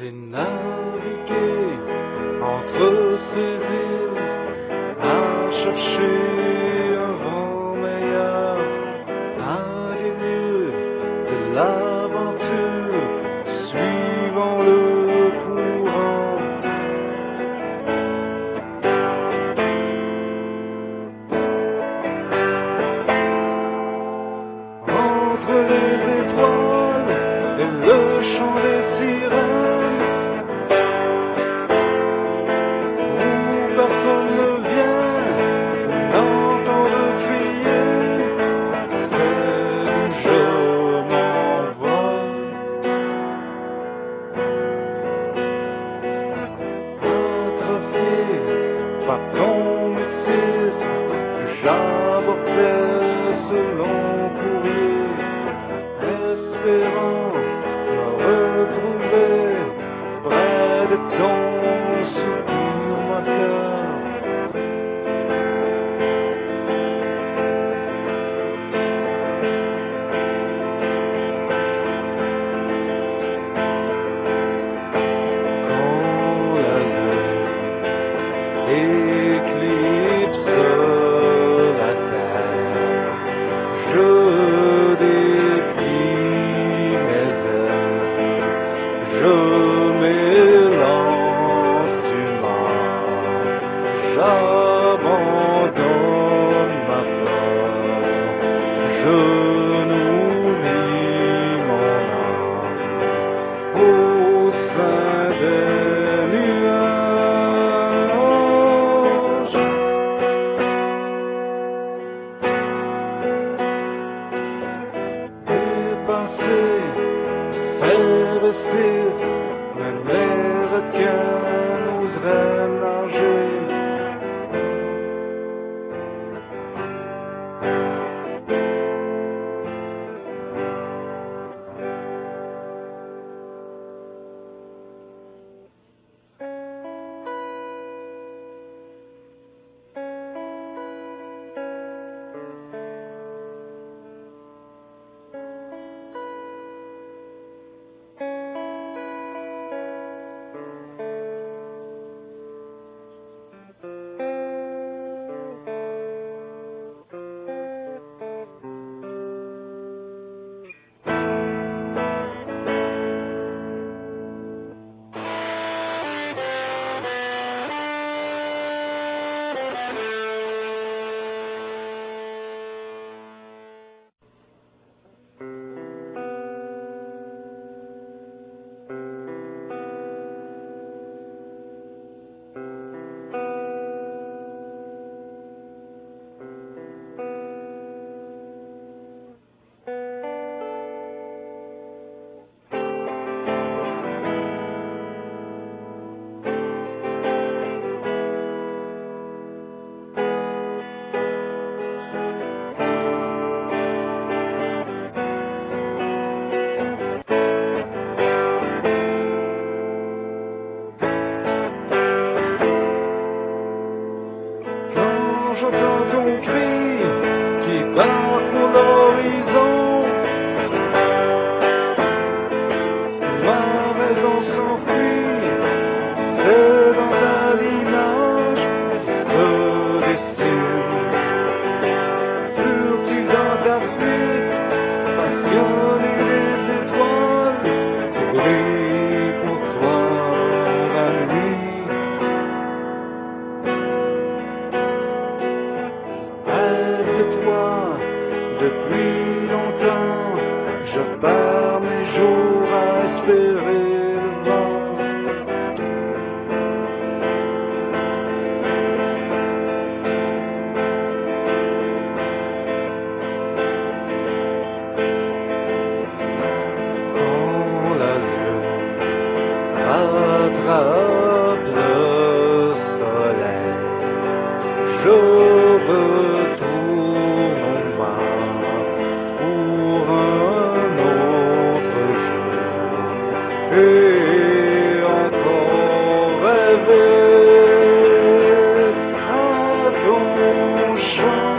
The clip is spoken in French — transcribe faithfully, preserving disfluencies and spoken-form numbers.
J'ai navigué entre ces îles à chercher un vent meilleur, à des lieux de l'aventure, suivant le courant. Entre les étoiles et le chant des sirènes, où personne ne vient d'entendre crier, c'est d'où je m'envole. Atrophié par ton mysticisme, j'abortais ce long courrier, espérant me retrouver près de ton soupir moqueur. Quand la lune éclipse la terre, je déplie mes ailes, je m'élance du mar, j'abandonne ma peur, je nourris mon âme au sein des nuages. Dépasser, faire vestir, même les requins n'oseraient nager. Quand j'entends ton cri qui parcourt l'horizon, ma raison s'enfuit, c'est dans ta l'image se dessine. Sur-tu dans ta fuite, passionné des étoiles, qui brillent pour toi la nuit. Toi, depuis longtemps, je pars mes jours à espérer le vent. Quand la lune rattrape le soleil, je retourne pour un autre jour et encore rêver à ton chant.